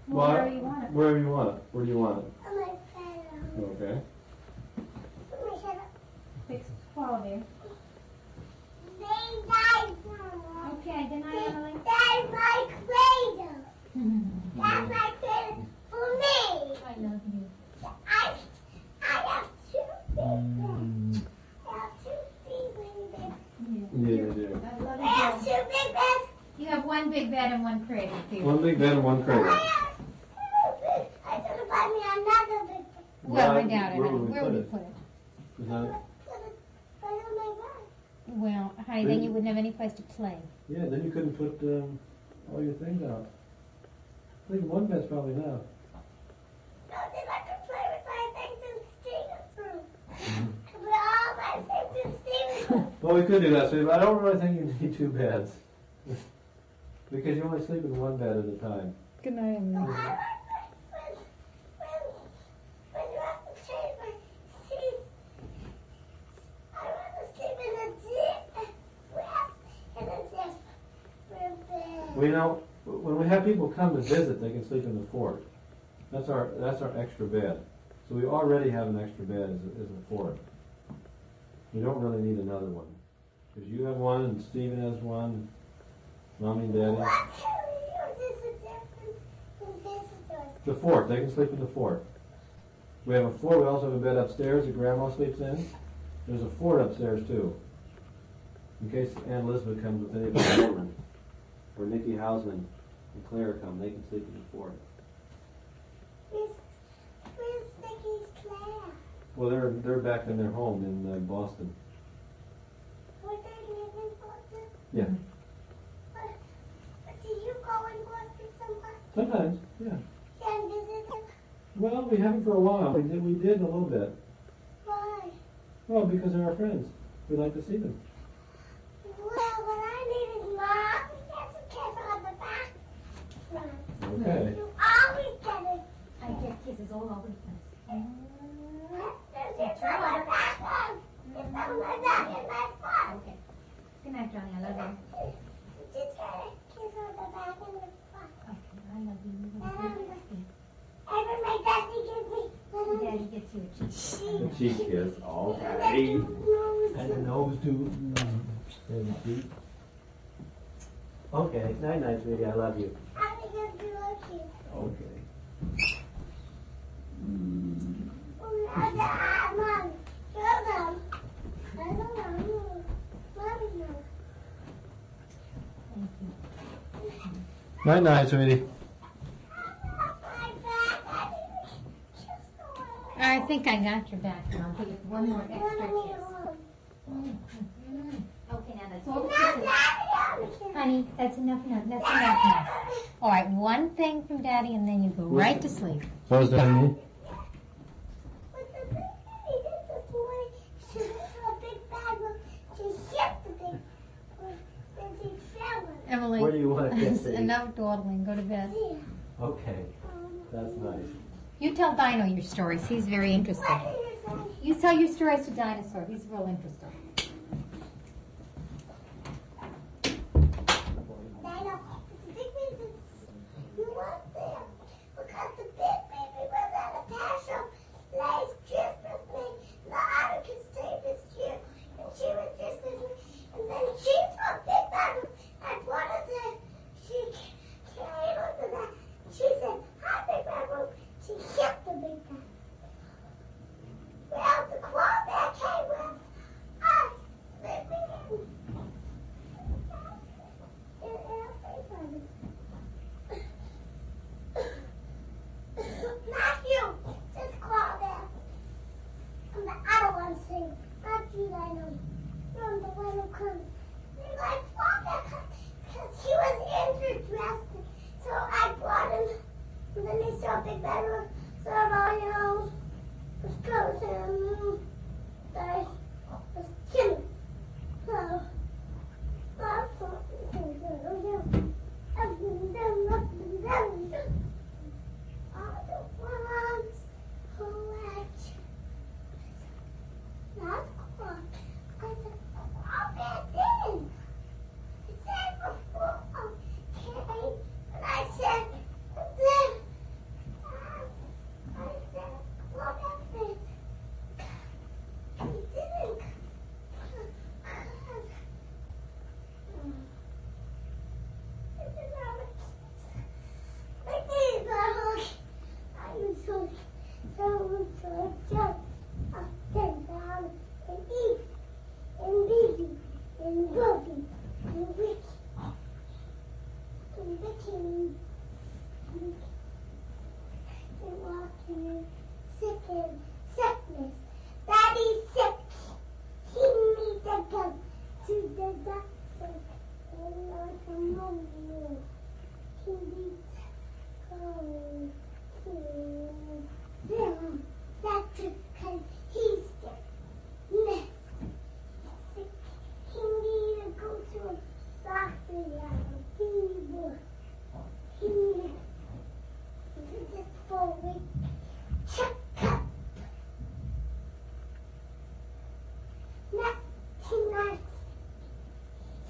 Well, wherever you want it. Wherever you want it. Where do you want it? On my bed. Okay. Let me shut up. Fix swallow there. They died, Mama. Okay, good night, Emily. That's my cradle. That's my cradle for me. I love you. I have two big beds. I have two big beds. Yeah, they do. I love I have you. two big beds. You have one big bed and one cradle, too. One big bed and one I cradle. have two big. I should have bought me another big bed. Well, I Why- doubt it. where would we Where put would it? you put it? Is that- Put it right on my bed. Well, honey, then you wouldn't have any place to play. Yeah, then you couldn't put all your things out. I think one bed's probably enough. No, then I could play with my things in Steven's room. I put all my things in Steven's room. Well, we could do that, Steve, but I don't really think you need two beds. Because you only sleep in one bed at a time. Good night, Emily. I like when you have to change my sheets. I want to sleep in a deep rest in a different bed. Well, you know, when we have people come to visit, they can sleep in the fort. That's our extra bed. So we already have an extra bed as a fort. We don't really need another one. Because you have one, and Stephen has one, Mommy and Daddy. What can we use as a different from visitors? The fort. They can sleep in the fort. We have a fort. We also have a bed upstairs that Grandma sleeps in. There's a fort upstairs too. In case Aunt Elizabeth comes with any of the children, or Nikki Hausman and Claire come, they can sleep in the fort. Where's Nikki's Claire? Well, they're back in their home in Boston. Were they living Boston? Yeah. Do you go in Boston sometimes? Sometimes. Yeah. Can visit them? Well, we haven't for a while. We did a little bit. Why? Well, because they're our friends. We like to see them. Well, what I need is Mom. That's a kiss on the back. Mom. Okay. You always get it. I get kisses all over the place. There's your on my back. Mom. It's on my back and my front. Okay. Good night, Johnny. I love you. Just get a kiss on the back and the front. Okay, I love you. Ever my daddy gives me Daddy gets you a cheek. The cheek kiss. Okay. And the nose too. And the cheek. Okay. Night night, sweetie. I love you. I think you like you. Okay. Mom, show them. I don't know. Mommy knows. Thank you. Night night, sweetie. My back. I think we should kiss the one. I think I got your back, and I'll give you one more extra kiss. Okay, now that's all the kisses. Honey, that's enough now. That's enough now. All right, one thing from Daddy, and then you go right to sleep. So is that me? But the big baby did this morning. She went to a big bag of, she hit the big one. Then she fell on it. Emily, Where do you want to kiss it? enough dawdling. Go to bed. Yeah. Okay. That's nice. You tell Dino your stories. He's very interested. What did you say? You tell your stories to Dinosaur. He's real interested. Dino, the big baby, you weren't there because the big baby was at a passion last Christmas me. The other kids stayed this year, and she was just with me. And then she saw a big bag and wanted to, she came onto that. She said, hi, big bag. She hit the big bag. Well, the quarterback came with us. Let me in. Not you. Just call them. I'm the other one sing. Not you, I know. You're the one who comes. They like Father because he was injured dressed. So I brought him. And then they saw Big Bad so let's go to him. Let's kill him. So all the ones who let not clock. I said, all that in. I said before, okay. And I said, then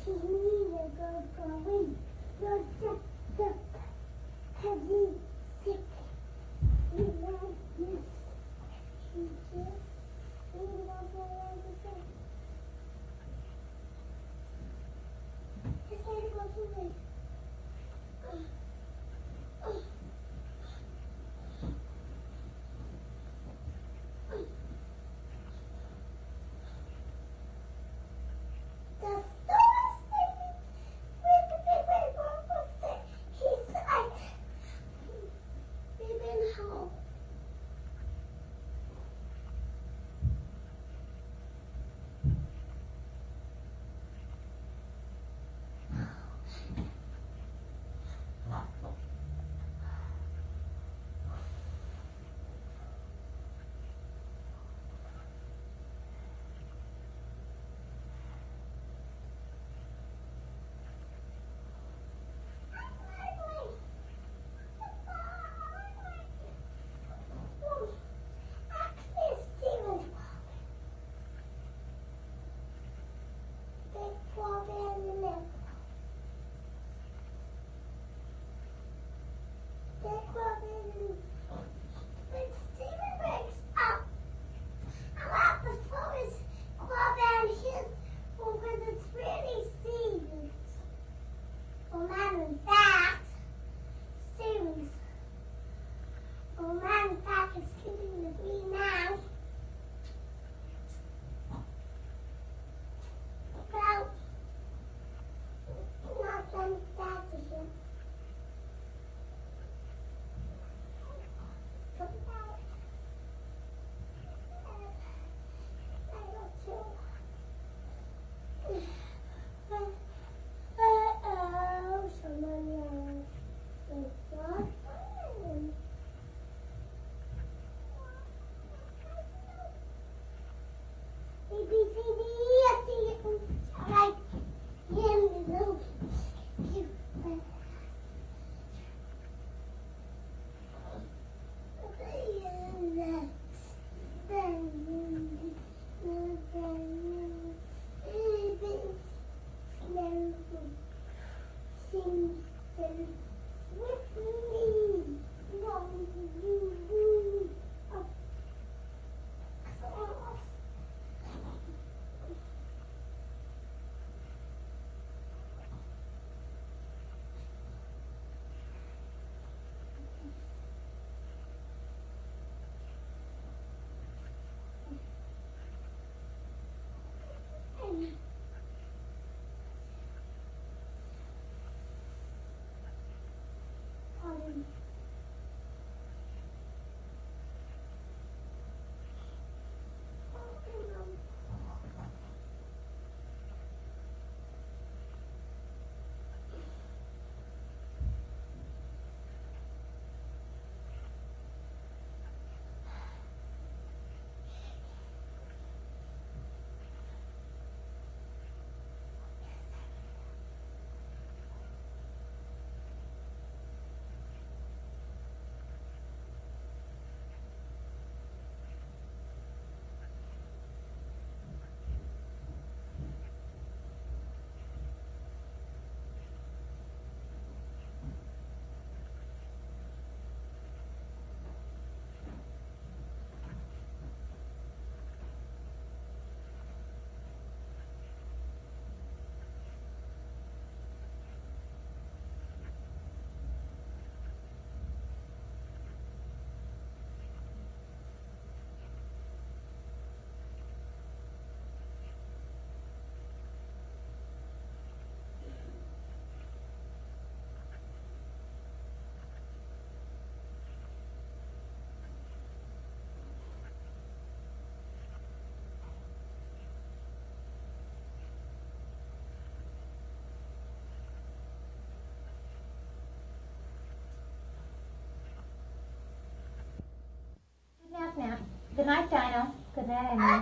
Nap. Good night, Dino. Good night, Emily.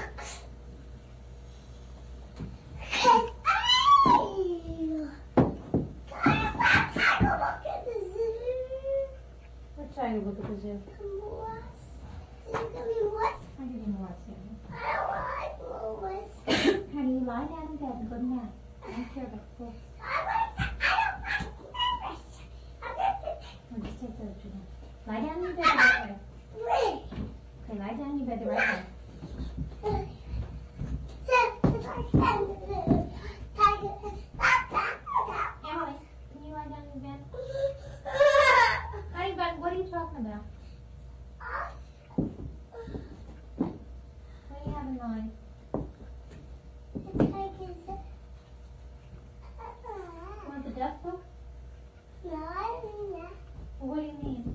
What tiger look at the zoo? I didn't watch it. Honey, you lie down in bed and good night. don't care about the books. We'll just take those two down. Lie down in your bed the right way. Okay, lie down in your bed the right way. Emily, can you lie down in your bed? Honey bun, what are you talking about? What do you have in mind? Want the duck book? No, I don't mean that. Well, what do you mean?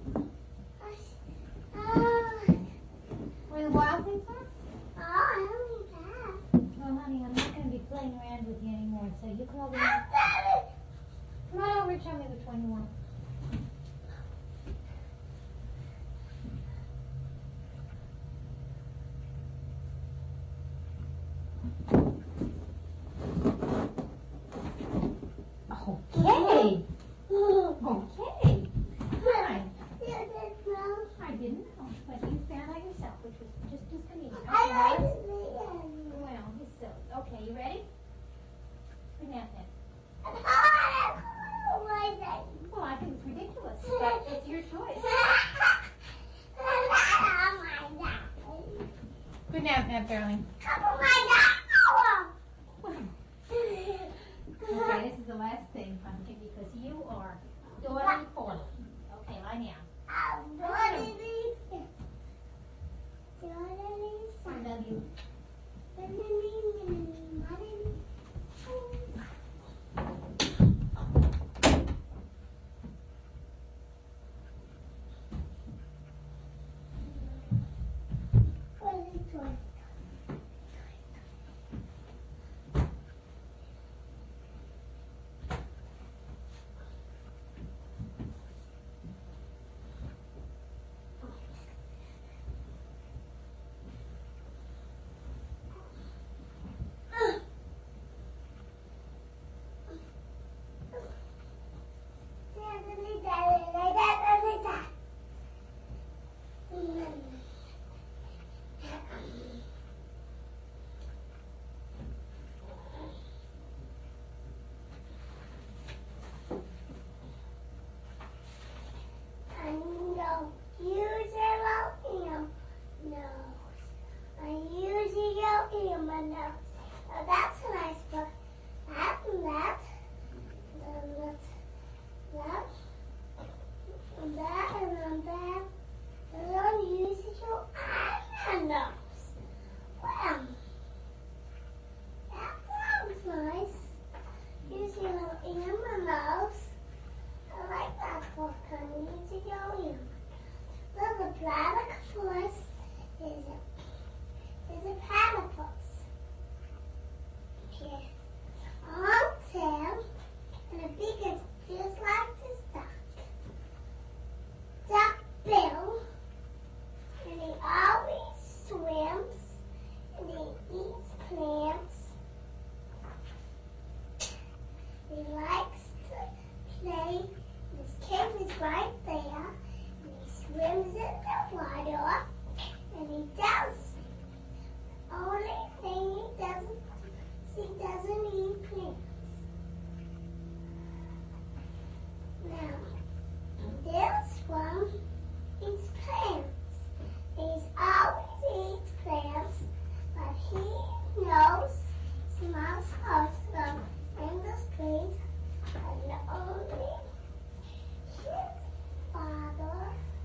Oh, Where the wild things are? I don't mean that. Well, honey, I'm not going to be playing around with you anymore, so you come over here. Come on over and show me which one you want. Okay. Okay. Fine. I didn't know, but you found out yourself, which was just as convenient. Okay, well, he's silly. Okay, you ready? Good nap then. Well, I think it's ridiculous, but it's your choice. Good nap, darling. Okay, this is the last thing, Pumpkin, because you are daughter poorly. Okay, lie down. I love you. That's a nice book. That and that. And that and that. And then use your nose. Well, that sounds nice. Use your nose. I like that book. I'm using your ear. Well, the platypus is a platypus. Okay. Long tail and a beak is just like this duck. Duck bill, and he always swims, and he eats plants. He likes to play. His cave is right there, and he swims in the water, and he does. Only thing he doesn't eat plants. Now, this one eats plants. He's always eats plants, but he knows small spots from in the street, and only his father.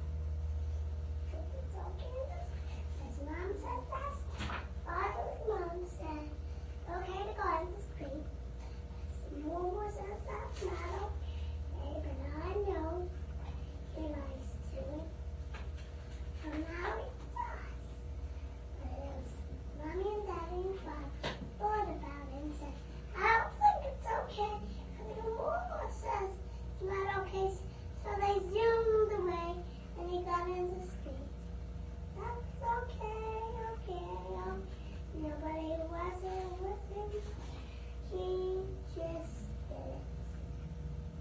It's okay. His mom said that's father's mom said okay to go in the street. Momo says that's not okay, but I know he likes to. So now he does. But as Mommy and Daddy and Bob thought about it and said, I don't think it's okay. And Momo says it's not okay. So they zoomed away and he got in the street. That's okay. Nobody wasn't with him. He just did it.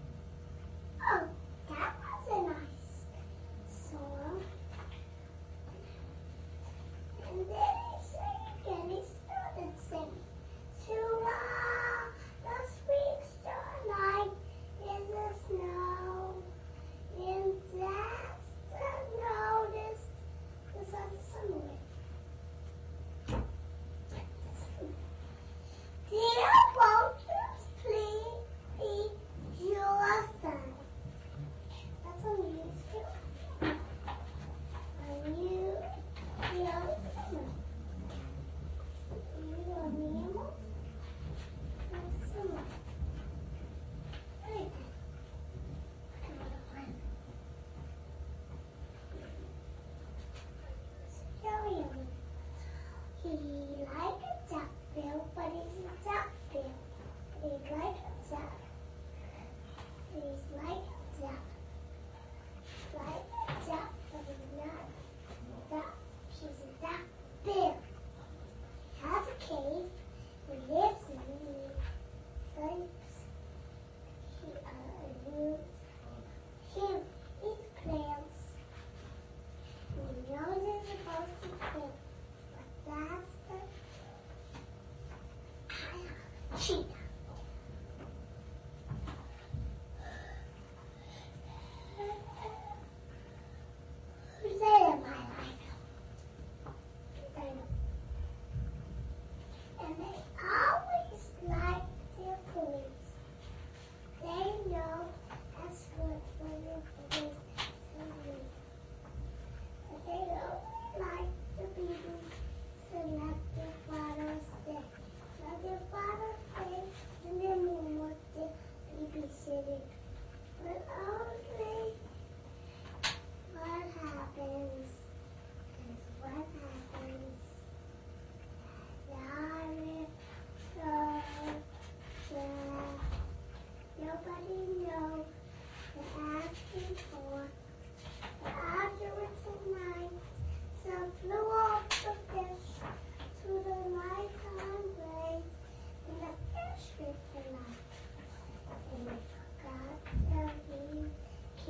nobody knows. They're asking for. Afterwards at night, some flew off the fish to the nighttime blaze, and the fish ate alive. And they forgot till he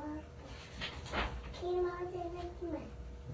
came out in his mouth.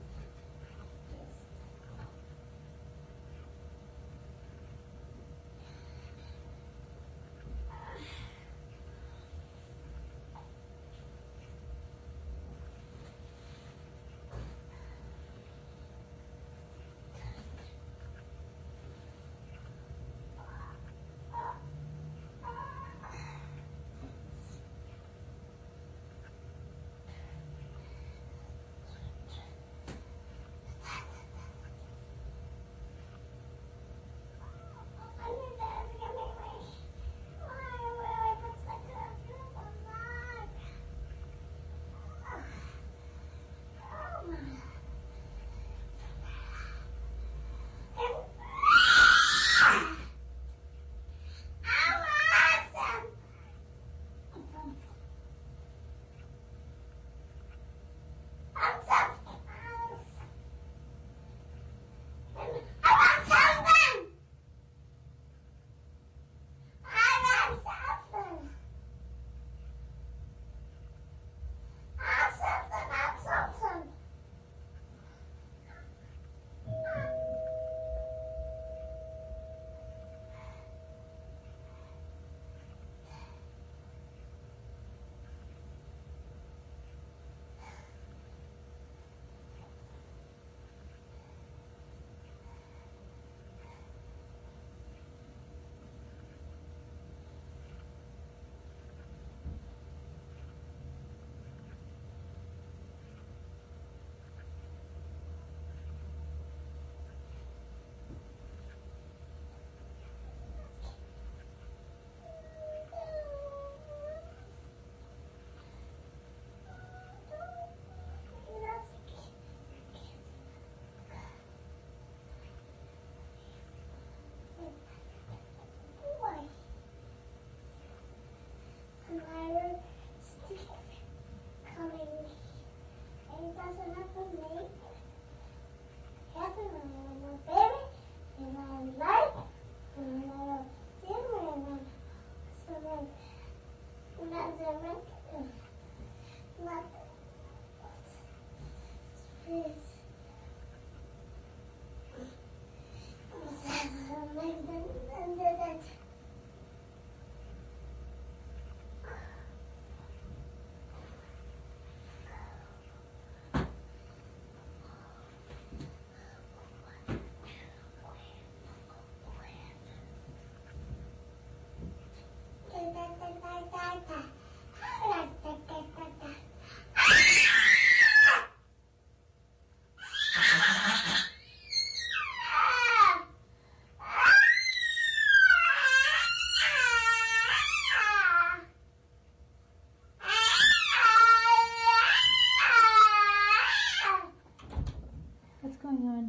What's going on?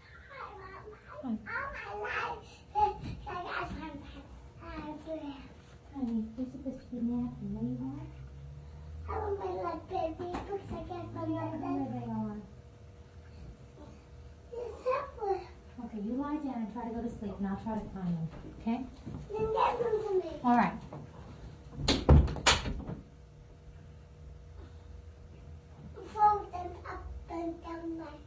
Honey, you're supposed to be napping. What do you want? I want my like baby books I get from my Where dad. they are. Okay, you lie down and try to go to sleep, and I'll try to find them. Okay? Then get them to me. All right. Fold them up and down like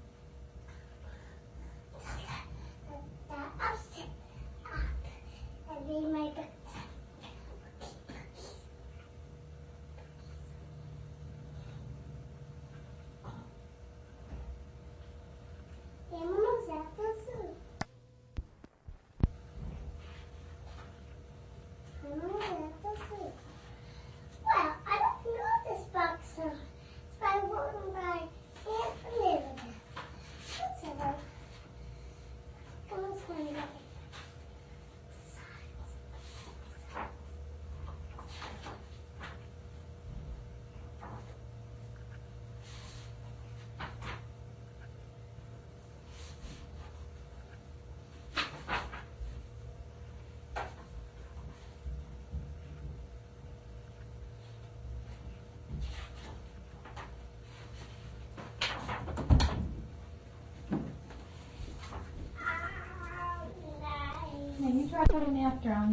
upset up and read my book. Vamos a fazer. Vamos I put a nap down.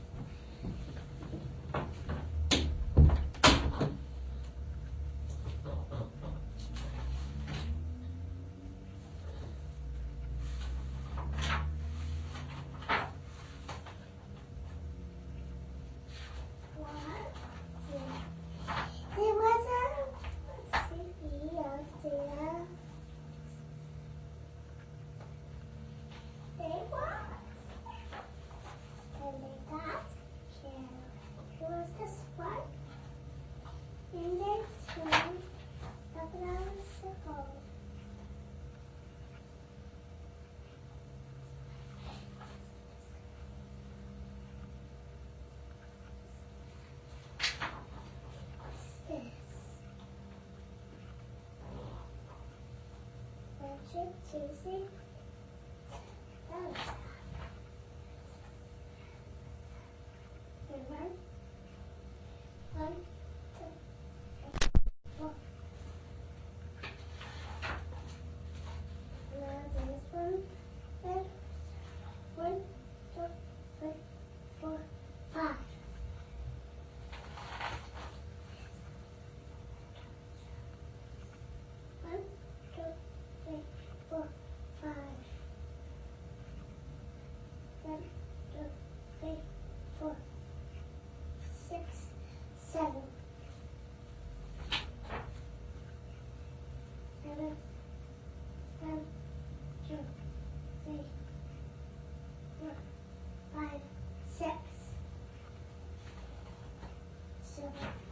There was a city out there. They was. And they got killed. It was this one. And they turned around a circle. What's this? Monday, Tuesday. Thursday. And one, two, three, four. Now this one, then one, two, three, four, five. One, two, three, four, five. One, two, three, four, 6, 7. 7, 1, 2, 3, 4, 5, 6. 7.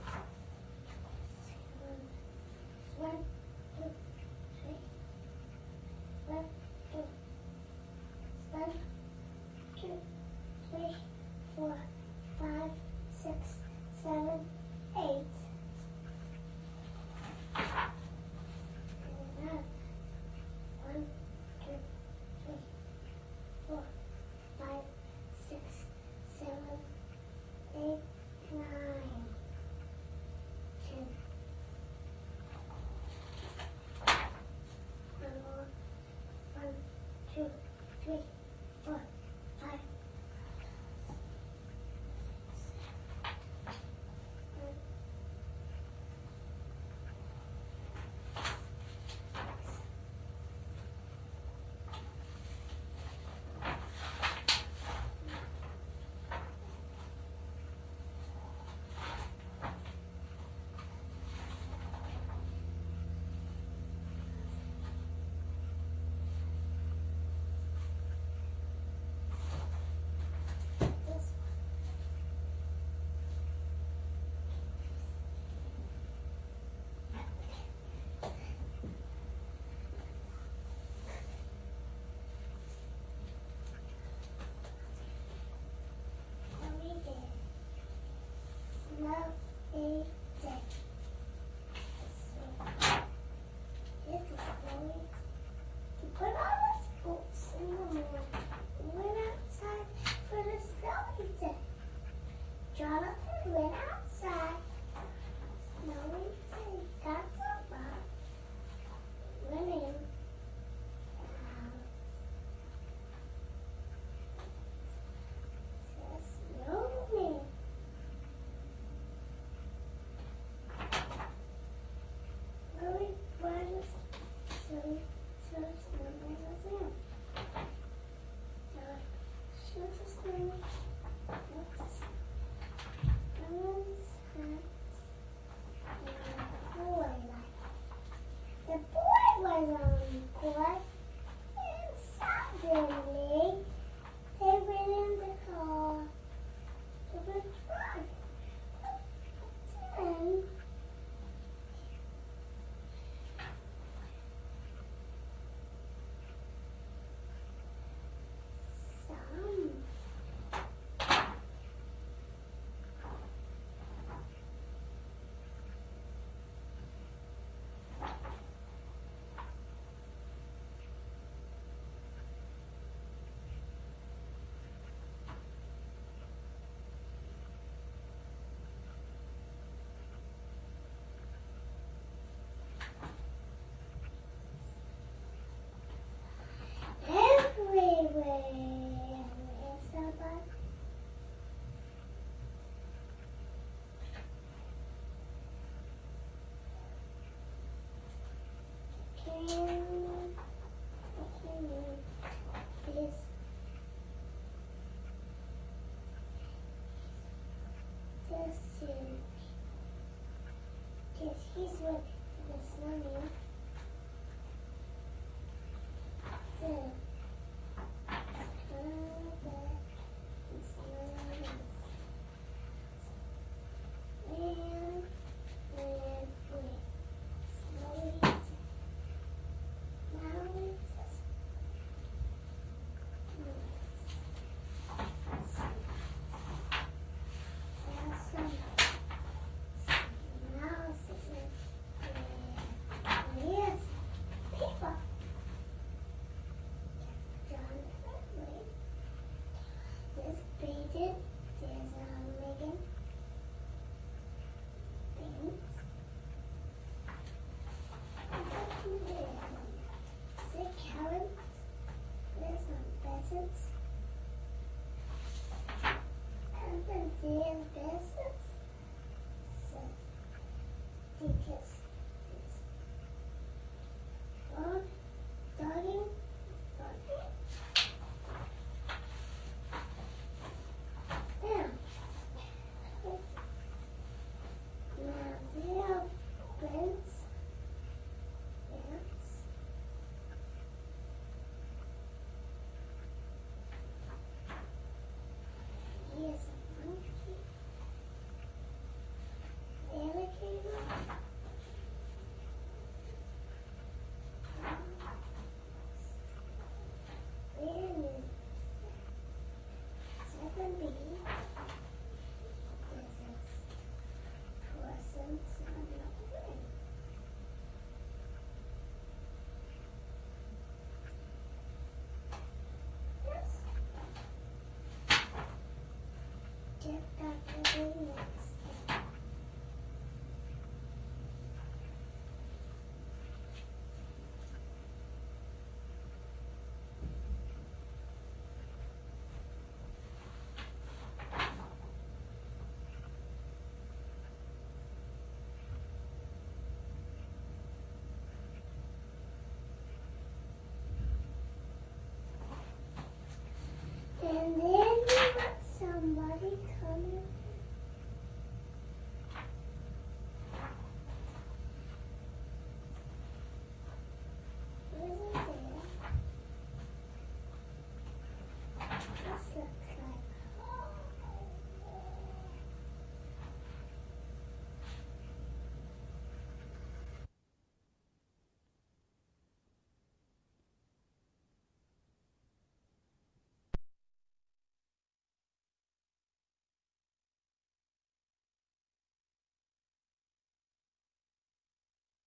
1, 2, 3. 1, 2. 1, 2, 3, 4, 5, 6, 7, 8. And then 1, 2, 3, 4, 5, 6, 7, 8, 9, 10. One more. 1, 2, 3, 4, 5. Love a day. So, here's the story. He put on his boots in the morning and went outside for the snowy day. Jonathan went outside. Snowy day. Got some rock. Went in. Says snowman. Really was so snowman was in. She was a snowman. What's snowman's hat? this. He's with the snowman. And then you let somebody come in.